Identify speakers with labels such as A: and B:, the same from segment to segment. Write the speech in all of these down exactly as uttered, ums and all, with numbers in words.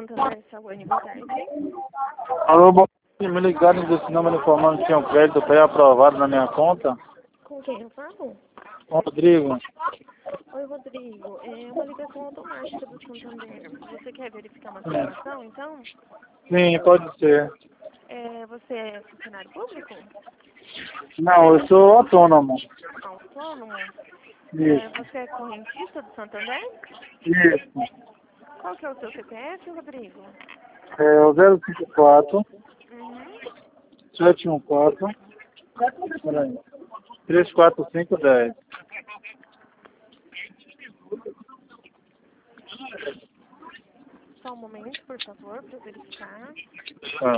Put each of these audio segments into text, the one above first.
A: Santander, Saúde, boa tarde.
B: Alô, bom dia. Me ligaram desse número informando que tinha um crédito pré-aprovado na minha conta.
A: Com quem eu falo?
B: Rodrigo.
A: Oi, Rodrigo. É uma ligação automática do Santander. Você quer verificar uma situação, então?
B: Sim, pode ser.
A: É, você é funcionário público?
B: Não, eu sou autônomo.
A: Autônomo? É,
B: Isso,
A: você é correntista do Santander?
B: isso.
A: Qual que é o seu C P F, Rodrigo?
B: É o zero cinco quatro,
A: Uhum.
B: sete um quatro, peraí, três quatro cinco dez.
A: Só um momento, por favor, para verificar.
B: Tá.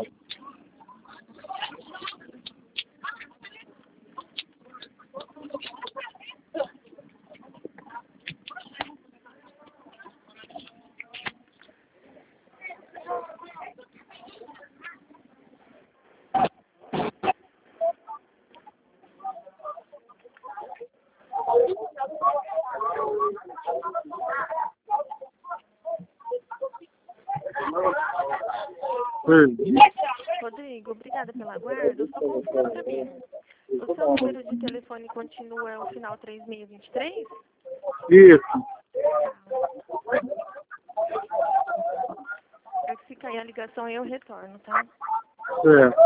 B: Oi.
A: Rodrigo, obrigada pela guarda. Só confirma para mim. O seu número de telefone continua o final três seis dois três?
B: Isso.
A: É que se cair a ligação eu retorno, tá?
B: Certo.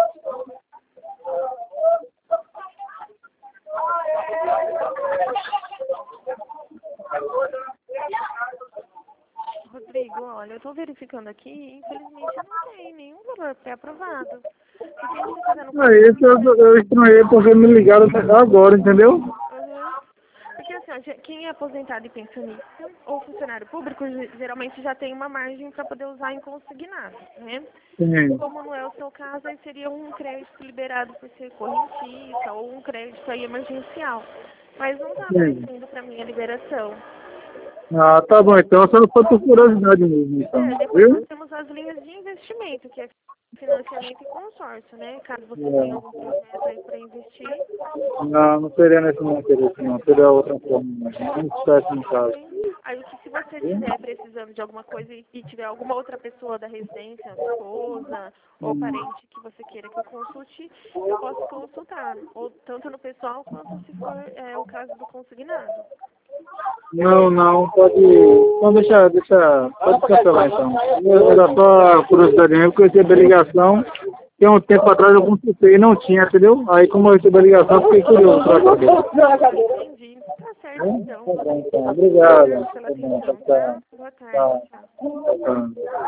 A: Rodrigo, olha, eu estou verificando aqui e infelizmente não tem nenhum valor pré-aprovado. Porque a gente está fazendo
B: Não, isso eu, eu estranhei porque me ligaram agora, entendeu?
A: Uhum. Porque assim, ó, ge- quem é aposentado e pensionista ou funcionário público ge- geralmente já tem uma margem para poder usar em consignado, né?
B: Sim.
A: Como não é o seu caso, aí seria um crédito liberado por ser correntista ou um crédito aí emergencial. Mas não está
B: Sim.
A: aparecendo para mim a liberação.
B: Ah, tá bom, então só foi por curiosidade mesmo, então.
A: É, depois nós
B: Viu?
A: temos as linhas de investimento, que é financiamento e consórcio, né? Caso você tenha algum
B: É.
A: projeto aí para investir.
B: Não, não seria nesse meu interesse, não. Seria outra forma. Não esquece no caso.
A: Aí o que se você estiver precisando de alguma coisa e, e tiver alguma outra pessoa da residência, esposa ou parente que você queira que eu consulte, eu posso consultar, ou tanto no pessoal quanto se for é, o caso do consignado.
B: Não, não, pode. Não, deixa, deixa. Pode cancelar então. Era só curiosidade mesmo, porque eu recebi a ligação. Tem um tempo atrás eu consultei e não tinha, entendeu? Aí como eu recebi a ligação, fiquei curioso pra saber.
A: Entendi. Tá certo então.
B: Tá bom, então. Obrigado.
A: Obrigada pela
B: Tá bom,
A: atenção,
B: tchau,
A: tá? Boa tarde,
B: tchau.
A: tchau.
B: Tchau. Tchau.